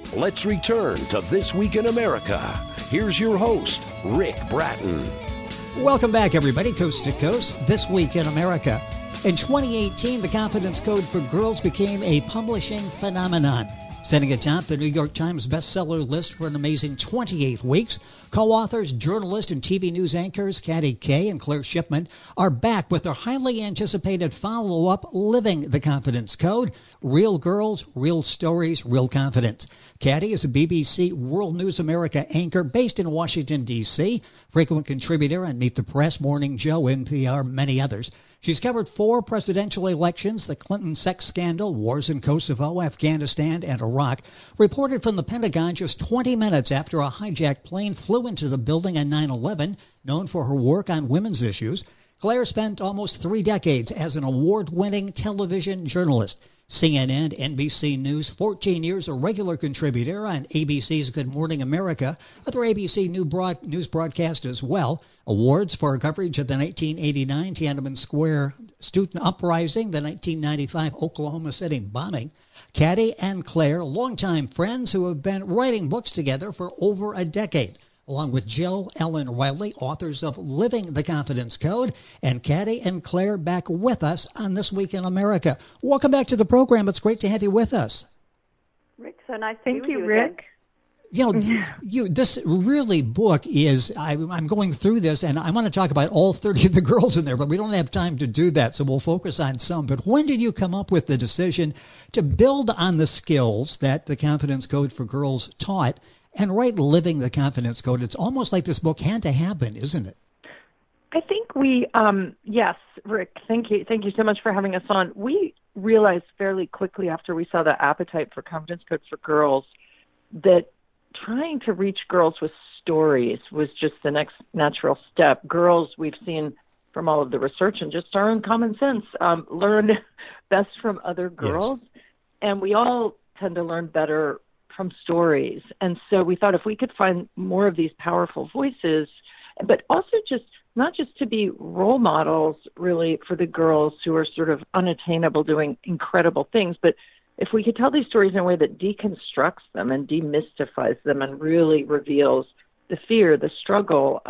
Let's return to This Week in America. Here's your host, Rick Bratton. Welcome back, everybody, coast to coast. This Week in America. In 2018, the Confidence Code for Girls became a publishing phenomenon, sitting atop the New York Times bestseller list for an amazing 28 weeks. Co-authors, journalist, and TV news anchors Katty Kay and Claire Shipman are back with their highly anticipated follow-up, Living the Confidence Code, Real Girls, Real Stories, Real Confidence. Katty is a BBC World News America anchor based in Washington, D.C., frequent contributor on Meet the Press, Morning Joe, NPR, many others. She's covered 4 presidential elections, the Clinton sex scandal, wars in Kosovo, Afghanistan, and Iraq. Reported from the Pentagon just 20 minutes after a hijacked plane flew into the building on 9/11, known for her work on women's issues. Claire spent almost 3 decades as an award-winning television journalist. CNN, NBC News, 14 years a regular contributor on ABC's Good Morning America, other ABC news broadcast as well. Awards for her coverage of the 1989 Tiananmen Square student uprising, the 1995 Oklahoma City bombing. Katty and Claire, longtime friends who have been writing books together for over a decade, along with Jill Ellen Riley, authors of Living the Confidence Code, and Katty and Claire back with us on This Week in America. Welcome back to the program. It's great to have you with us. Rick, so nice to be with you, Rick. Again. You know, this really book is, I'm going through this, and I want to talk about all 30 of the girls in there, but we don't have time to do that, so we'll focus on some. But when did you come up with the decision to build on the skills that the Confidence Code for Girls taught and write Living the Confidence Code? It's almost like this book had to happen, isn't it? I think we, yes, Rick, thank you so much for having us on. We realized fairly quickly after we saw the appetite for Confidence Code for Girls that trying to reach girls with stories was just the next natural step. Girls, we've seen from all of the research and just our own common sense, learn best from other girls. Yes. And we all tend to learn better from stories. And so we thought if we could find more of these powerful voices, but also just not just to be role models really for the girls who are sort of unattainable doing incredible things, but if we could tell these stories in a way that deconstructs them and demystifies them and really reveals the fear, the struggle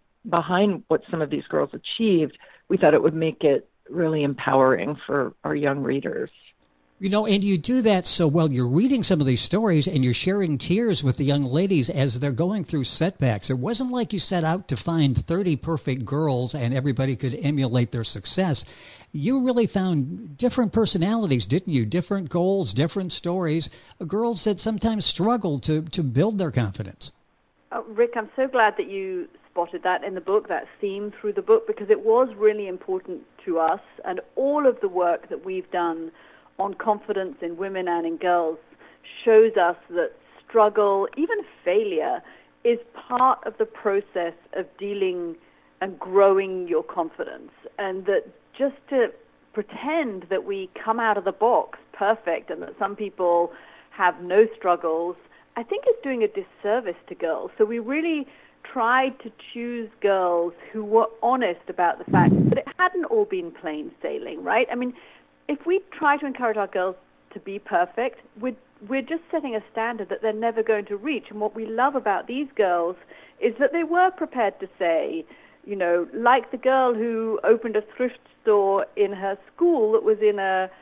behind what some of these girls achieved, we thought it would make it really empowering for our young readers. You know, and you do that so well. You're reading some of these stories and you're sharing tears with the young ladies as they're going through setbacks. It wasn't like you set out to find 30 perfect girls and everybody could emulate their success. You really found different personalities, didn't you? Different goals, different stories, girls that sometimes struggle to build their confidence. Rick, I'm so glad that you spotted that in the book, that theme through the book, because it was really important to us, and all of the work that we've done on confidence in women and in girls shows us that struggle, even failure, is part of the process of dealing and growing your confidence. And that just to pretend that we come out of the box perfect and that some people have no struggles, I think is doing a disservice to girls. So we really tried to choose girls who were honest about the fact that it hadn't all been plain sailing, right? I mean, if we try to encourage our girls to be perfect, we're just setting a standard that they're never going to reach. And what we love about these girls is that they were prepared to say, you know, like the girl who opened a thrift store in her school that was in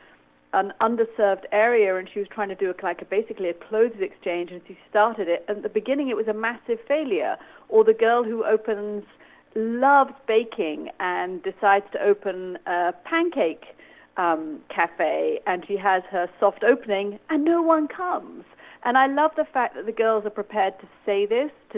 an underserved area, and she was trying to do basically a clothes exchange, and she started it. And at the beginning, it was a massive failure. Or the girl who loves baking and decides to open a pancake cafe, and she has her soft opening and no one comes. And I love the fact that the girls are prepared to say this, to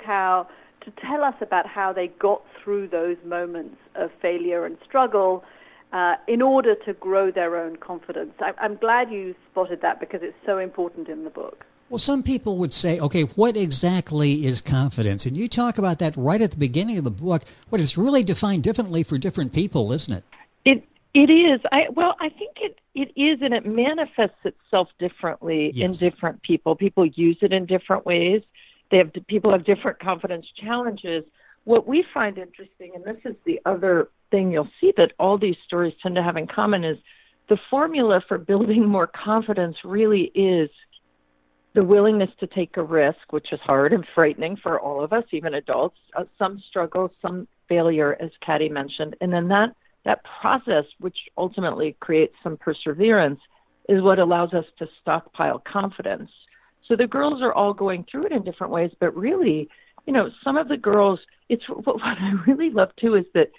tell us about how they got through those moments of failure and struggle in order to grow their own confidence. I'm glad you spotted that because it's so important in the book. Well, some people would say, okay, what exactly is confidence? And you talk about that right at the beginning of the book, but it's really defined differently for different people, isn't it? It is. I think it is, and it manifests itself differently in different people. People use it in different ways. People have different confidence challenges. What we find interesting, and this is the other thing you'll see that all these stories tend to have in common, is the formula for building more confidence really is the willingness to take a risk, which is hard and frightening for all of us, even adults, some struggle, some failure, as Katty mentioned. And then that process, which ultimately creates some perseverance, is what allows us to stockpile confidence. So the girls are all going through it in different ways, but really, some of the girls, what I really love too is that,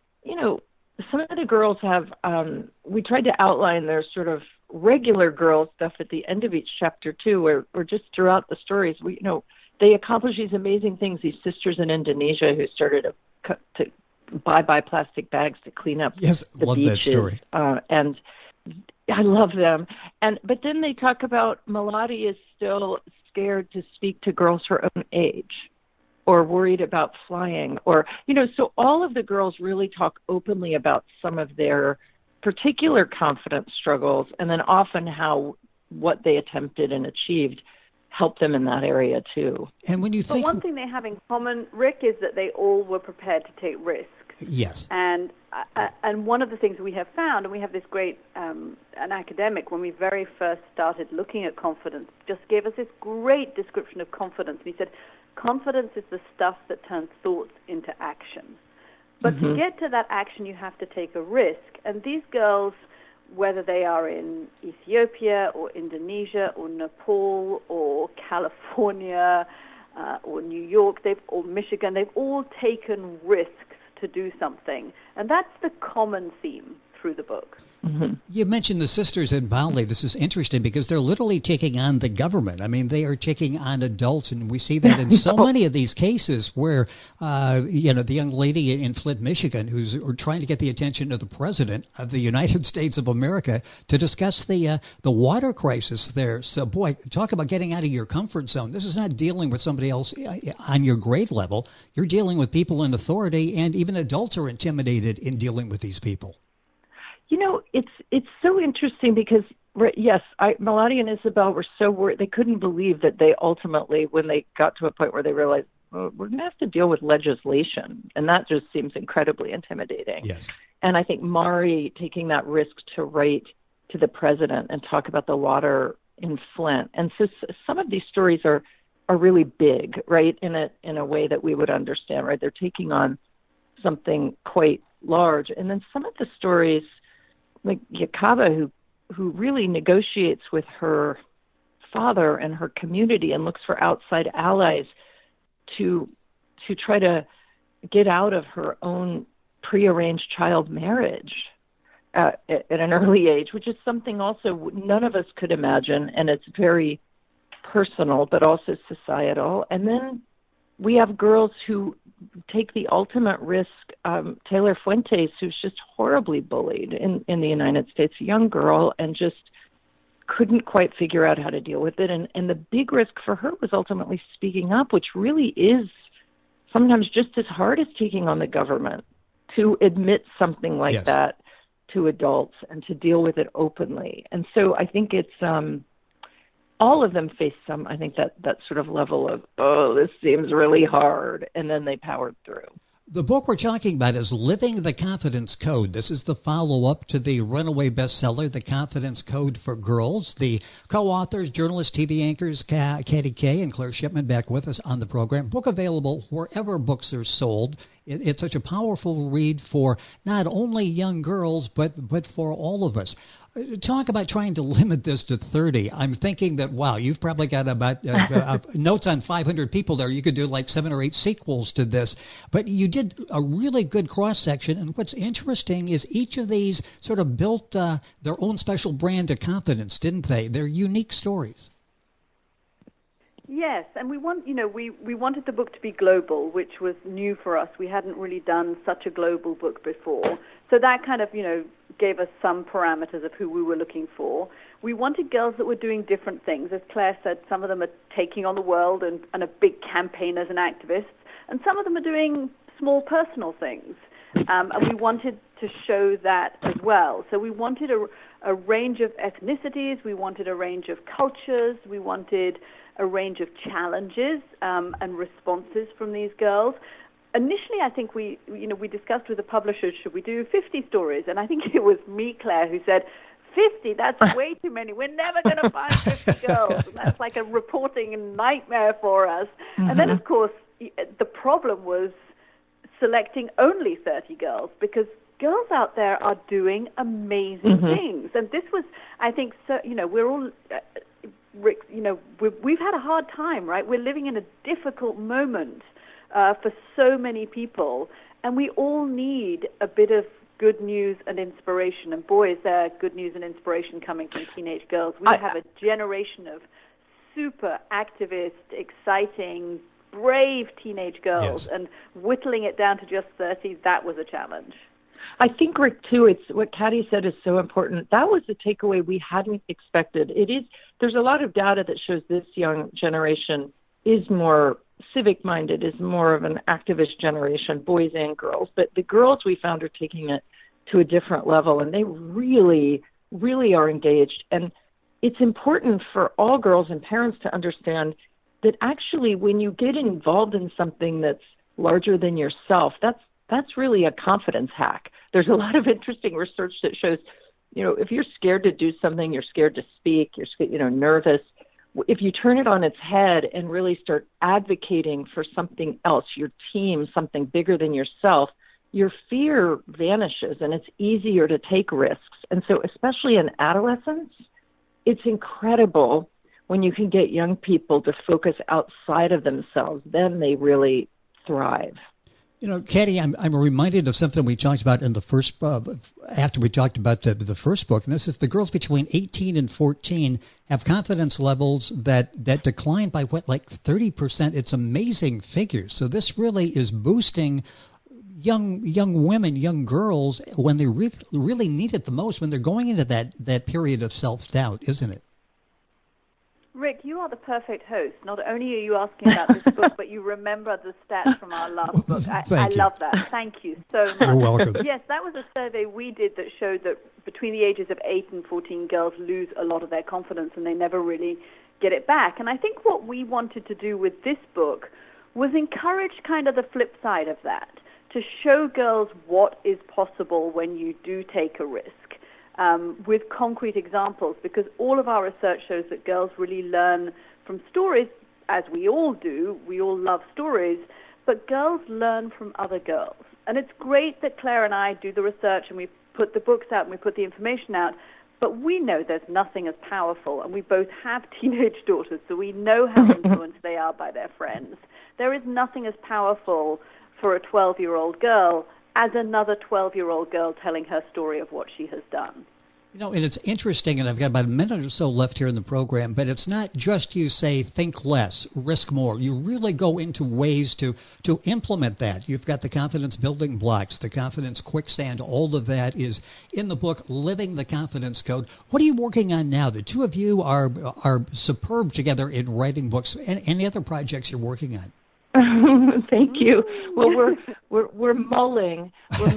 some of the girls have, we tried to outline their sort of regular girl stuff at the end of each chapter too, or just throughout the stories. They accomplish these amazing things. These sisters in Indonesia who started to buy plastic bags to clean up the love beaches. That story. And I love them. But then they talk about Melody is still scared to speak to girls her own age, or worried about flying, or, so all of the girls really talk openly about some of their particular confidence struggles, and then often how what they attempted and achieved helped them in that area too. And when you think, but one thing they have in common, Rick, is that they all were prepared to take risks. Yes. And one of the things we have found, and we have this great, an academic, when we very first started looking at confidence, just gave us this great description of confidence. And he said, confidence is the stuff that turns thoughts into action. But to get to that action, you have to take a risk. And these girls, whether they are in Ethiopia or Indonesia or Nepal or California or New York or Michigan, they've all taken risks to do something. And that's the common theme through the book. Mm-hmm. You mentioned the sisters in Bali. This is interesting because they're literally taking on the government. I mean, they are taking on adults, and we see that in so many of these cases where, the young lady in Flint, Michigan, who's trying to get the attention of the president of the United States of America to discuss the water crisis there. So, boy, talk about getting out of your comfort zone. This is not dealing with somebody else on your grade level. You're dealing with people in authority, and even adults are intimidated in dealing with these people. It's so interesting because, yes, Melody and Isabel were so worried. They couldn't believe that they ultimately, when they got to a point where they realized, we're going to have to deal with legislation. And that just seems incredibly intimidating. Yes. And I think Mari taking that risk to write to the president and talk about the water in Flint. And so some of these stories are really big, right, in a way that we would understand, right? They're taking on something quite large. And then some of the stories, like Yakaba, who really negotiates with her father and her community and looks for outside allies to try to get out of her own prearranged child marriage at an early age, which is something also none of us could imagine, and it's very personal but also societal. And then we have girls who take the ultimate risk. Taylor Fuentes, who's just horribly bullied in the United States, a young girl, and just couldn't quite figure out how to deal with it. And the big risk for her was ultimately speaking up, which really is sometimes just as hard as taking on the government, to admit something like that to adults and to deal with it openly. And so I think it's all of them face I think that sort of level of, this seems really hard, and then they powered through. The book we're talking about is Living the Confidence Code. This is the follow-up to the runaway bestseller, The Confidence Code for Girls. The co-authors, journalists, TV anchors, Katty Kay and Claire Shipman, back with us on the program. Book available wherever books are sold. It's such a powerful read for not only young girls, but for all of us. Talk about trying to limit this to 30. I'm thinking that, wow, you've probably got about notes on 500 people there. You could do like 7 or 8 sequels to this. But you did a really good cross-section. And what's interesting is each of these sort of built their own special brand of confidence, didn't they? They're unique stories. Yes, and we wanted the book to be global, which was new for us. We hadn't really done such a global book before. So that kind of, gave us some parameters of who we were looking for. We wanted girls that were doing different things. As Claire said, some of them are taking on the world and are big campaigners and activists, and some of them are doing small personal things. And we wanted to show that as well. So we wanted a range of ethnicities. We wanted a range of cultures. We wanted a range of challenges and responses from these girls. Initially, I think we discussed with the publishers, should we do 50 stories? And I think it was me, Claire, who said 50, that's way too many. We're never going to find 50 girls. And that's like a reporting nightmare for us. And then, of course, the problem was selecting only 30 girls, because girls out there are doing amazing things. And this was, I think, so, we're all, Rick, we've had a hard time, right? We're living in a difficult moment for so many people, and we all need a bit of good news and inspiration. And boy, is there good news and inspiration coming from teenage girls. We have a generation of super activist, exciting, brave teenage girls, and whittling it down to just 30, that was a challenge. I think, Rick, too, it's what Katy said is so important. That was the takeaway we hadn't expected. There's a lot of data that shows this young generation is more civic-minded, is more of an activist generation, boys and girls. But the girls we found are taking it to a different level, and they really, really are engaged. And it's important for all girls and parents to understand that actually when you get involved in something that's larger than yourself, that's really a confidence hack. There's a lot of interesting research that shows, if you're scared to do something, you're scared to speak, you're nervous, if you turn it on its head and really start advocating for something else, your team, something bigger than yourself, your fear vanishes and it's easier to take risks. And so especially in adolescence, it's incredible when you can get young people to focus outside of themselves. Then they really thrive. Katy, I'm reminded of something we talked about in the first, after we talked about the first book, and this is the girls between 18 and 14 have confidence levels that decline by 30%. It's amazing figures. So this really is boosting young women, young girls when they really need it the most, when they're going into that period of self-doubt, isn't it? Rick, you are the perfect host. Not only are you asking about this book, but you remember the stats from our last book. I love that. Thank you so much. You're welcome. Yes, that was a survey we did that showed that between the ages of 8 and 14, girls lose a lot of their confidence and they never really get it back. And I think what we wanted to do with this book was encourage kind of the flip side of that, to show girls what is possible when you do take a risk. With concrete examples, because all of our research shows that girls really learn from stories, as we all do. We all love stories, but girls learn from other girls. And it's great that Claire and I do the research and we put the books out and we put the information out, but we know there's nothing as powerful, and we both have teenage daughters, so we know how influenced they are by their friends. There is nothing as powerful for a 12-year-old girl as another 12-year-old girl telling her story of what she has done. And it's interesting, and I've got about a minute or so left here in the program, but it's not just you say think less, risk more. You really go into ways to implement that. You've got the confidence building blocks, the confidence quicksand, all of that is in the book, Living the Confidence Code. What are you working on now? The two of you are superb together in writing books. Any other projects you're working on? Thank you. Well, we're mulling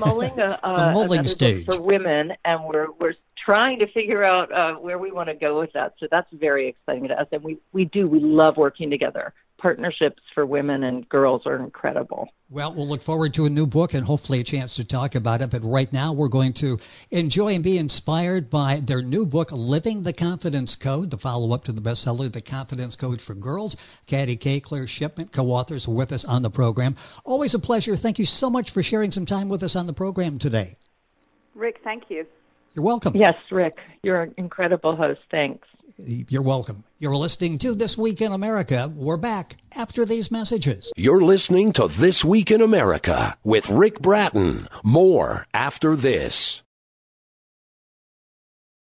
a mulling stage for women, and we're trying to figure out where we want to go with that. So that's very exciting to us, and we love working together. Partnerships for women and girls are incredible. Well, we'll look forward to a new book and hopefully a chance to talk about it. But right now, we're going to enjoy and be inspired by their new book, Living the Confidence Code, the follow-up to the bestseller, The Confidence Code for Girls. Katy Kay, Claire Shipman, co-authors with us on the program. Always a pleasure. Thank you so much for sharing some time with us on the program today. Rick, thank you. You're welcome. Yes, Rick, you're an incredible host. Thanks. You're welcome. You're listening to This Week in America. We're back after these messages. You're listening to This Week in America with Rick Bratton. More after this.